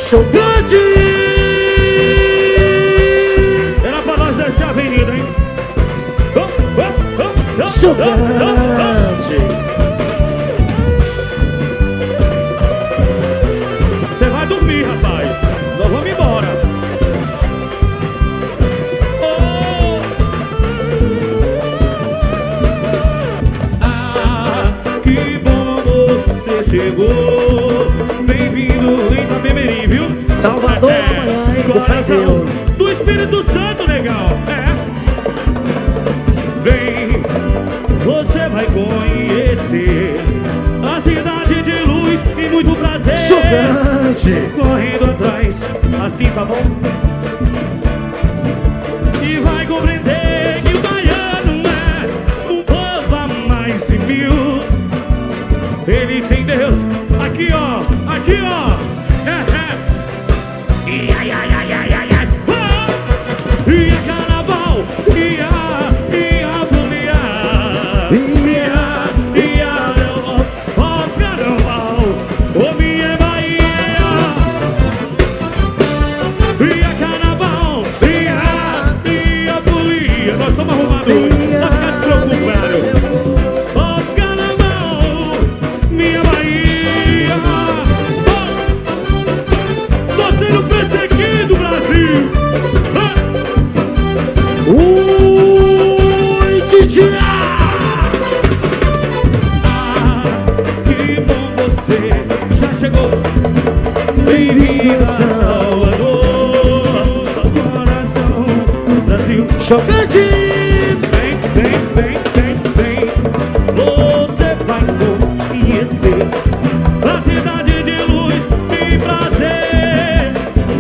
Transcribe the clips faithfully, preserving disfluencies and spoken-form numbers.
Chocante! Era pra nós descer a avenida, hein? Oh, oh, oh, oh, Chocante! Você vai dormir, rapaz. Nós vamos embora. Oh. Ah, que bom você chegou. Bem-vindo em Itapemirim, viu? Salvador, é, amanhã, hein? coração do Espírito Santo, legal. É. Vem, você vai conhecer a cidade de luz e muito prazer. Chocante! Correndo atrás, assim tá bom? E vai compreender que o baiano é um povo a mais de mil. Ele tem Deus aqui, ó, aqui, ó. É, é. E ai, ai, ai, ai, ai, ai. Ah! E a carnaval, e a, e a folia. E a, e a, ó, ó, carnaval, ô minha Bahia. E a carnaval, e a, e a folia. Nós estamos arrumados hoje, não fica despreocupado. Ó, carnaval, minha Bahia. Tô sendo perseguido, Brasil. Ui, Titi! Ah, que bom você já chegou. Bem-vindo a Salvador, coração do Brasil. Chocante! Vem, vem, vem, vem, vem. Você vai conhecer a cidade de luz e prazer.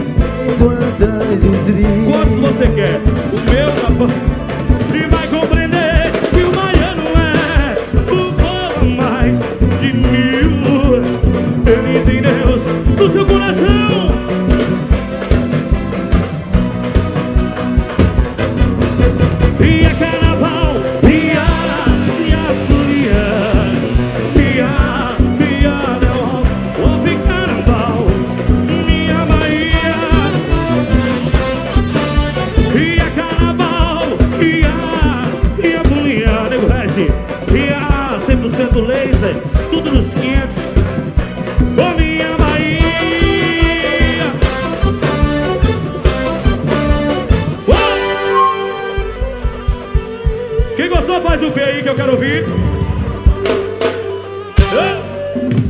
Quantos você quer? O meu, rapaz. E vai compreender que o baiano é o povo a mais de mil. Ele tem Deus no seu coração. E a carnaval, e a, e a folia. E a, e a, ouve carnaval, minha Bahia. E a carnaval, e a, e a folia, nego Regi. E a cem por cento laser, tudo nos quinhentos. Ô minha Bahia. Oh! Quem gostou faz o P aí que eu quero ouvir. Oh!